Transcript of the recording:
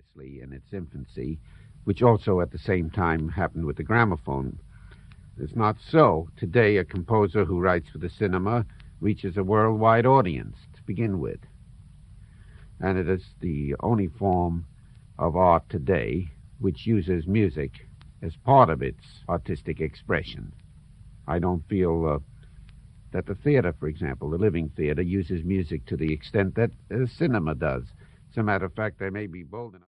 obviously, in its infancy, which also at the same time happened with the gramophone. It's not so. Today, a composer who writes for the cinema reaches a worldwide audience to begin with. And it is the only form of art today which uses music as part of its artistic expression. I don't feel that the theater, for example, the living theater, uses music to the extent that cinema does. As a matter of fact, they may be bold enough.